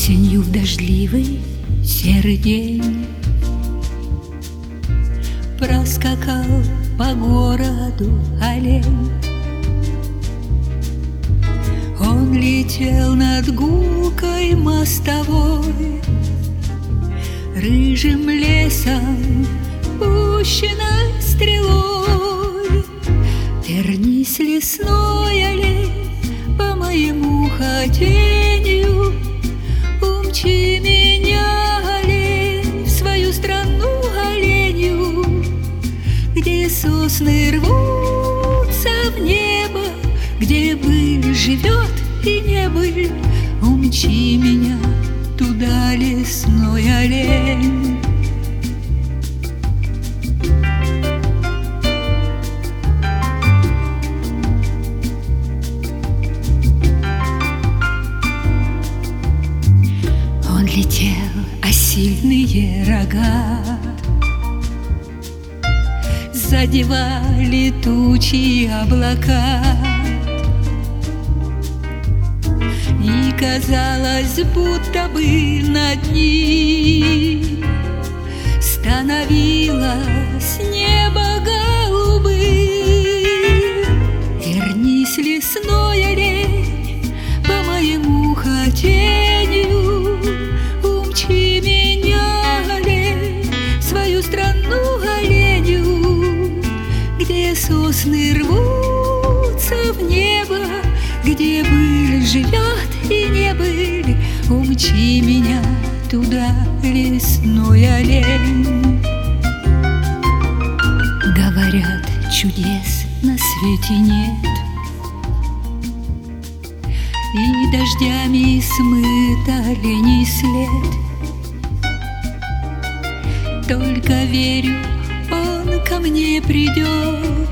Осенью в дождливый серый день проскакал по городу олень. Он летел над гулкой мостовой, рыжим лесом, пущенной стрелой. Вернись, лесной олень, по моему хотению, умчи меня, олень, в свою страну оленью, где сосны рвутся в небо, где быль живет и не быль. Умчи меня туда, лесной олень. Он летел, а сильные рога задевали тучи облака, и казалось, будто бы над ним становилось небо голубым. Вернись, лесной олень, по моему хотению, умчи меня, олень, в свою страну оленью, где сосны рвутся в небо, где быль живет и не быль. Умчи меня туда, лесной олень. Говорят, чудес на свете нет, и дождями смыт оленей след. Только верю, он ко мне придет.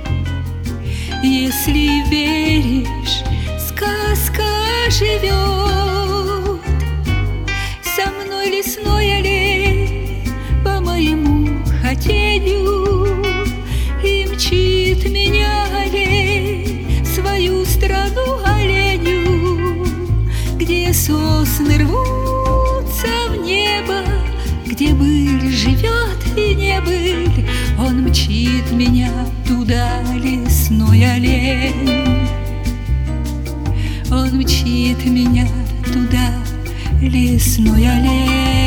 Если веришь, сказка живет. Со мной, лесной олень, по моему хотению, и мчит меня олень в свою страну оленью, где сосны рвутся в небо, где быль живет и не быль. Он мчит меня туда, лесной олень. Он мчит меня туда, лесной олень.